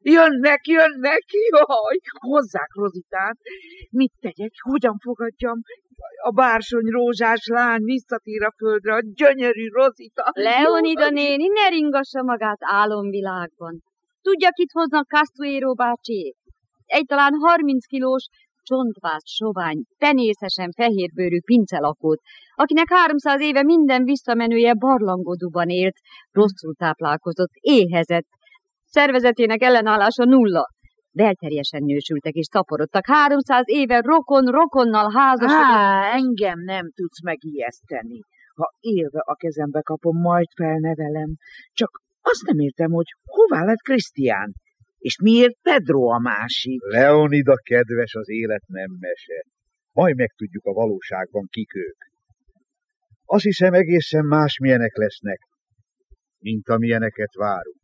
Jönnek, jaj, hozzák Rozitát. Mit tegyek, hogyan fogadjam? A bársony rózsás lány visszatér a földre, a gyönyörű Rozita. Leonida néni, ne ringassa magát álomvilágban. Tudja, kit hoznak Castuero bácsiék? Egy talán 30 kilós, csontváz, sovány, penészesen fehérbőrű pincelakót, akinek 300 éve minden visszamenője barlangodóban élt, rosszul táplálkozott, éhezett. Szervezetének ellenállása nulla. Belterjesen nősültek és szaporodtak. 300 éve rokonnal házasodott. Engem nem tudsz megijeszteni. Ha élve a kezembe kapom, majd felnevelem. Csak azt nem értem, hogy hová lett Krisztián, és miért Pedro a másik? Leonida kedves, az élet nem mese. Majd megtudjuk a valóságban, kik ők. Azt hiszem, egészen másmilyenek lesznek, mint amilyeneket várunk.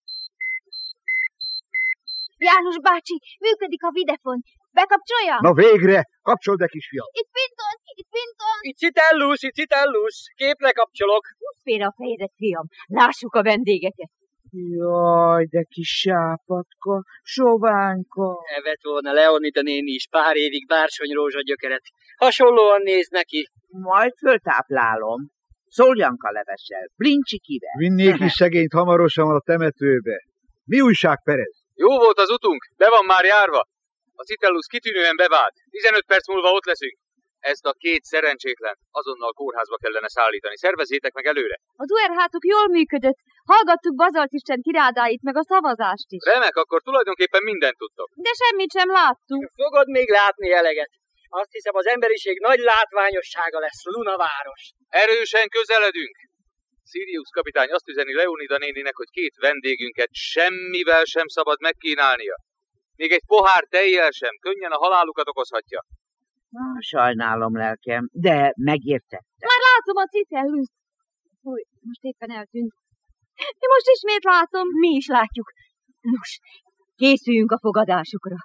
János bácsi, működik a videfon. Bekapcsolja? Na végre! Kapcsold be, kisfiam! Itt Pinton! Itt Citellus, képre kapcsolok. Húzz félre a fejedet, fiam, lássuk a vendégeket. Jaj, de kis sápatka, sovánka. Evett volna Leonida néni is pár évig bársonyrózsa gyökeret. Hasonlóan néz neki. Majd föltáplálom. Szoljanka levessel, blincsikivel. Vinnék is szegényt hamarosan a temetőbe. Mi újság, Perez? Jó volt az utunk, be van már járva. A Citellus kitűnően bevált. 15 perc múlva ott leszünk. Ezt a két szerencsétlen azonnal kórházba kellene szállítani. Szervezzétek meg előre. Az URH-tuk jól működött. Hallgattuk Bazaltisten tirádáit, meg a szavazást is. Remek, akkor tulajdonképpen mindent tudtok. De semmit sem láttuk. Fogod még látni eleget. Azt hiszem, az emberiség nagy látványossága lesz, Lunaváros. Erősen közeledünk. Sirius kapitány azt üzeni Leonida néninek, hogy két vendégünket semmivel sem szabad megkínálnia. Még egy pohár tejjel sem, könnyen a halálukat okozhatja. Sajnálom, lelkem, de megértettem. Már látom a Citellust. Fúj, most éppen eltűnt. Most ismét látom. Mi is látjuk. Nos, készüljünk a fogadásukra.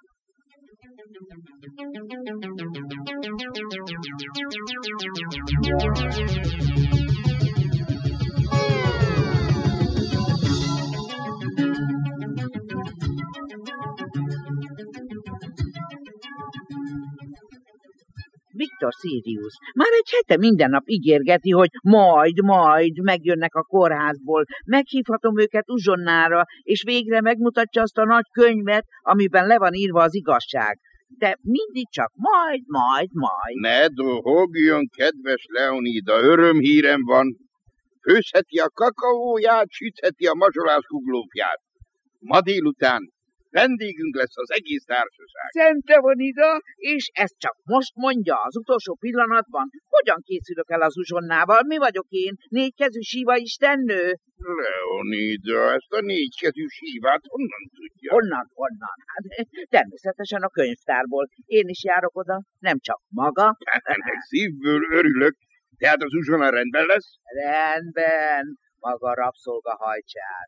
Viktor Sirius már egy hete minden nap ígérgeti, hogy majd megjönnek a kórházból, meghívhatom őket uzsonnára, és végre megmutatja azt a nagy könyvet, amiben le van írva az igazság. De mindig csak majd. Ne dohogjon, kedves Leonida, örömhírem van. Főzheti a kakaóját, sütheti a mazsolászkuglófját. Ma délután vendégünk lesz az egész társaság. Szente van ide, és ezt csak most mondja az utolsó pillanatban. Hogyan készülök el az uzsonnával? Mi vagyok én? Négykezű síva istennő? Leonida, ezt a négykezű sívát honnan tudja? Honnan? Hát természetesen a könyvtárból. Én is járok oda, nem csak maga. Ennek szívből örülök. Tehát az uzsonna rendben lesz? Rendben, maga rabszolga hajcsár.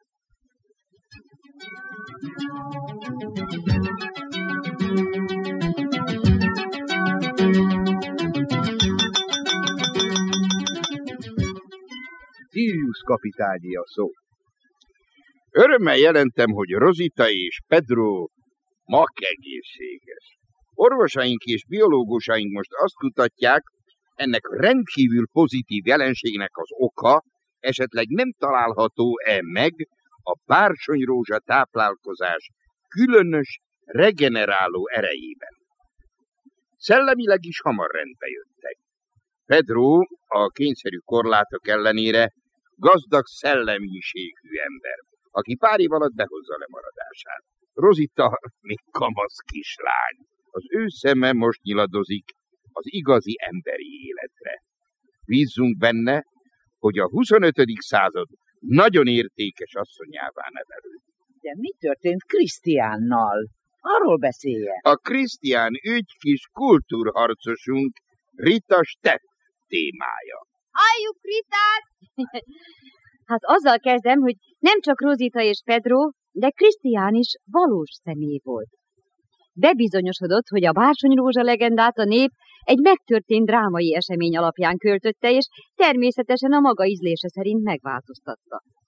Sirius kapitányé a szó. Örömmel jelentem, hogy Rozita és Pedro mak egészséges. Orvosaink és biológusaink most azt kutatják, ennek rendkívül pozitív jelenségnek az oka esetleg nem található-e meg a bársonyrózsa táplálkozás különös regeneráló erejében. Szellemileg is hamar rendbe jöttek. Pedro a kényszerű korlátok ellenére gazdag szellemiségű ember, aki pár év alatt behozza lemaradását. Rozita még kamasz kislány. Az ő szeme most nyiladozik az igazi emberi életre. Bízzunk benne, hogy a 25. század nagyon értékes asszonyává nevelő. De mi történt Krisztiánnal? Arról beszélje. A Krisztián ügy kis kultúrharcosunk Rita Stepp témája. Halljuk Ritát! Hát azzal kezdem, hogy nem csak Rozita és Pedro, de Krisztián is valós személy volt. Bebizonyosodott, hogy a bársonyrózsa legendát a nép egy megtörtént drámai esemény alapján költötte, és természetesen a maga ízlése szerint megváltoztatta.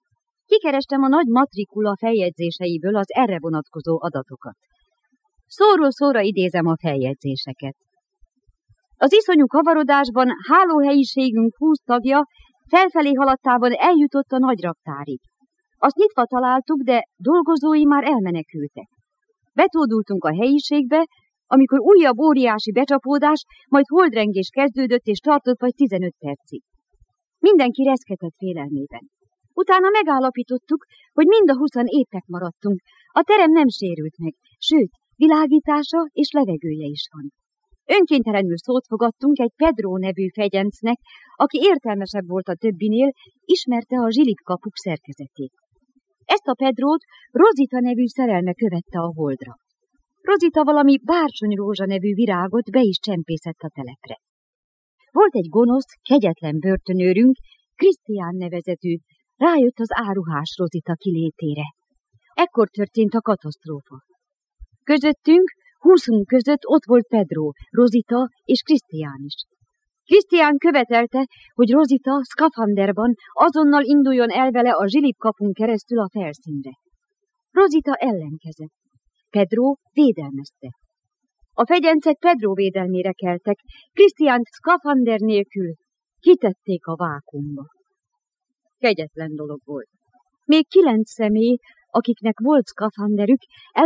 Kikerestem a nagy matrikula feljegyzéseiből az erre vonatkozó adatokat. Szóról szóra idézem a feljegyzéseket. Az iszonyú kavarodásban hálóhelyiségünk 20 tagja felfelé haladtában eljutott a nagy raktárig. Azt nyitva találtuk, de dolgozói már elmenekültek. Betódultunk a helyiségbe, amikor újabb óriási becsapódás, majd holdrengés kezdődött és tartott vagy 15 percig. Mindenki reszketett félelmében. Utána megállapítottuk, hogy mind a 20-an épek maradtunk. A terem nem sérült meg, sőt, világítása és levegője is van. Önkéntelenül szót fogadtunk egy Pedro nevű fegyencnek, aki értelmesebb volt a többinél, ismerte a zsilipkapuk szerkezetét. Ezt a Pedrót Rosita nevű szerelme követte a holdra. Rosita valami bársonyrózsa nevű virágot be is csempészett a telepre. Volt egy gonosz, kegyetlen börtönőrünk, Krisztián nevezetű, rájött az áruhás Rosita kilétére. Ekkor történt a katasztrófa. Közöttünk, 20 között ott volt Pedro, Rosita és Krisztián is. Krisztián követelte, hogy Rosita szkafanderban azonnal induljon el vele a zsilipkapun keresztül a felszínre. Rosita ellenkezett. Pedro védelmezte. A fegyencek Pedro védelmére keltek, Krisztiánt szkafander nélkül kitették a vákuumba. Kegyetlen dolog volt. Még 9 személy, akiknek volt szkafanderük,